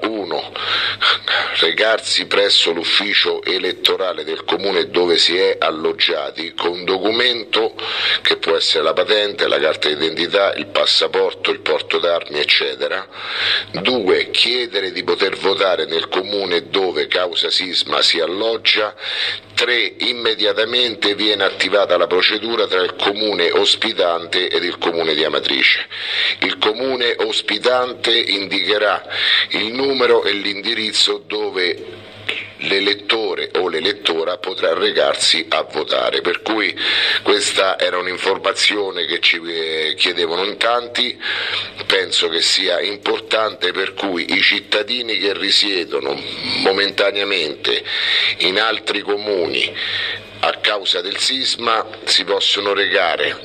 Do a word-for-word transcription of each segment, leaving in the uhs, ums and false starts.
uno recarsi presso l'ufficio elettorale del comune dove si è alloggiati con un documento che può essere la patente, la carta d'identità, il passaporto, il porto d'armi, eccetera. Due, chiedere di poter votare nel comune dove causa sisma si alloggia. Tre, immediatamente viene attivata la procedura tra il comune ospitante ed il comune di Amatrice. Il comune ospitante indicherà il numero e l'indirizzo dove l'elettore o l'elettora potrà recarsi a votare, per cui questa era un'informazione che ci chiedevano in tanti, penso che sia importante, per cui i cittadini che risiedono momentaneamente in altri comuni a causa del sisma si possono recare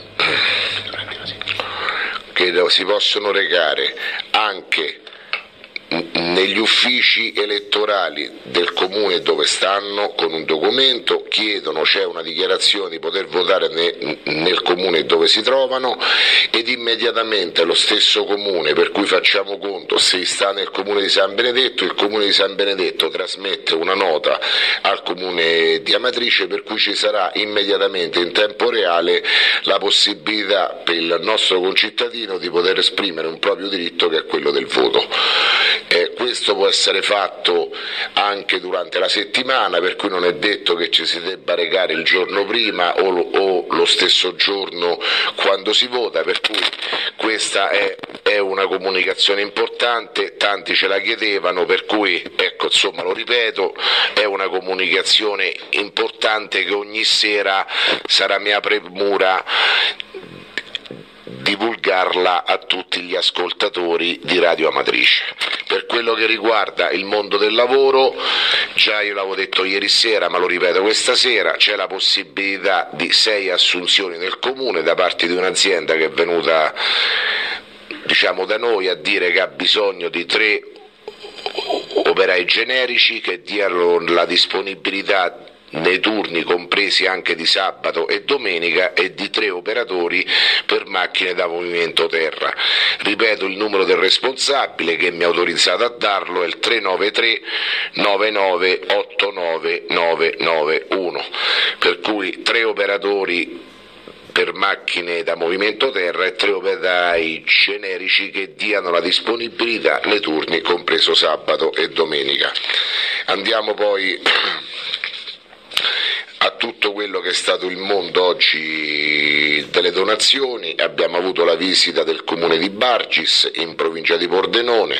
che si possono recare anche negli uffici elettorali del comune dove stanno con un documento, chiedono, c'è una dichiarazione di poter votare ne, nel comune dove si trovano, ed immediatamente lo stesso comune, per cui facciamo conto, se sta nel comune di San Benedetto, il comune di San Benedetto trasmette una nota al comune di Amatrice, per cui ci sarà immediatamente in tempo reale la possibilità per il nostro concittadino di poter esprimere un proprio diritto, che è quello del voto. Eh, questo può essere fatto anche durante la settimana, per cui non è detto che ci si debba recare il giorno prima o lo, o lo stesso giorno quando si vota, per cui questa è, è una comunicazione importante, tanti ce la chiedevano, per cui ecco, insomma, lo ripeto, è una comunicazione importante che ogni sera sarà mia premura divulgarla a tutti gli ascoltatori di Radio Amatrice. Per quello che riguarda il mondo del lavoro, già io l'avevo detto ieri sera, ma lo ripeto questa sera, c'è la possibilità di sei assunzioni nel comune da parte di un'azienda che è venuta, diciamo, da noi a dire che ha bisogno di tre operai generici che diano la disponibilità nei turni compresi anche di sabato e domenica, e di tre operatori per macchine da movimento terra. Ripeto il numero del responsabile che mi ha autorizzato a darlo, è il tre nove tre nove nove otto nove nove nove uno, per cui tre operatori per macchine da movimento terra e tre operai generici che diano la disponibilità nei turni compreso sabato e domenica. Andiamo poi a tutto quello che è stato il mondo oggi delle donazioni. Abbiamo avuto la visita del comune di Bargis in provincia di Pordenone,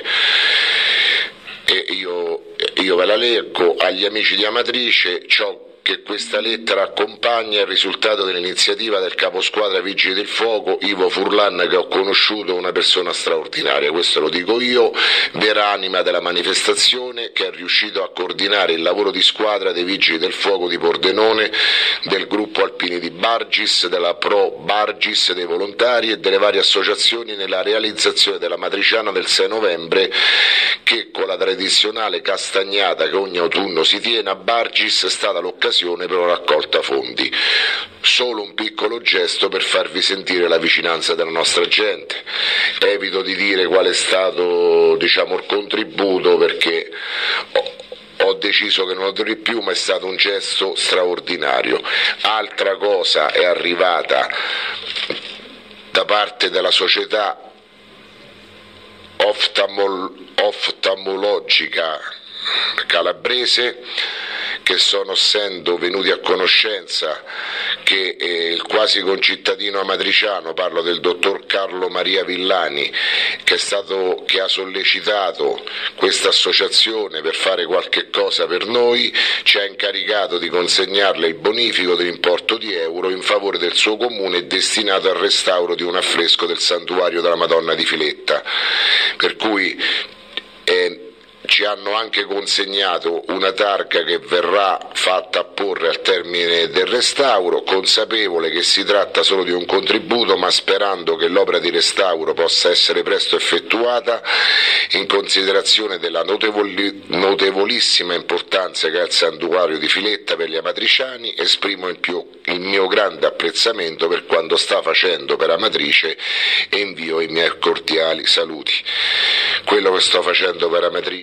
e io, io ve la leggo. Agli amici di Amatrice, ciò che questa lettera accompagna il risultato dell'iniziativa del caposquadra Vigili del Fuoco Ivo Furlan, che ho conosciuto, una persona straordinaria, questo lo dico io, vera anima della manifestazione, che è riuscito a coordinare il lavoro di squadra dei Vigili del Fuoco di Pordenone, del gruppo Alpini di Bargis, della Pro Bargis, dei volontari e delle varie associazioni nella realizzazione della matriciana del sei novembre, che con la tradizionale castagnata che ogni autunno si tiene a Bargis è stata l'occasione per la raccolta fondi. Solo un piccolo gesto per farvi sentire la vicinanza della nostra gente. Evito di dire qual è stato, diciamo, il contributo, perché ho, ho deciso che non lo dirò più, ma è stato un gesto straordinario. Altra cosa è arrivata da parte della società oftalmol- oftalmologica calabrese, che sono essendo venuti a conoscenza che eh, il quasi concittadino amatriciano, parlo del dottor Carlo Maria Villani, che è stato, che ha sollecitato questa associazione per fare qualche cosa per noi, ci ha incaricato di consegnarle il bonifico dell'importo di euro in favore del suo comune, destinato al restauro di un affresco del santuario della Madonna di Filetta, per cui eh, ci hanno anche consegnato una targa che verrà fatta apporre al termine del restauro, consapevole che si tratta solo di un contributo, ma sperando che l'opera di restauro possa essere presto effettuata, in considerazione della notevoli, notevolissima importanza che ha il santuario di Filetta per gli amatriciani. Esprimo il, più, il mio grande apprezzamento per quanto sta facendo per Amatrice e invio i miei cordiali saluti. Quello che sto facendo per Amatrice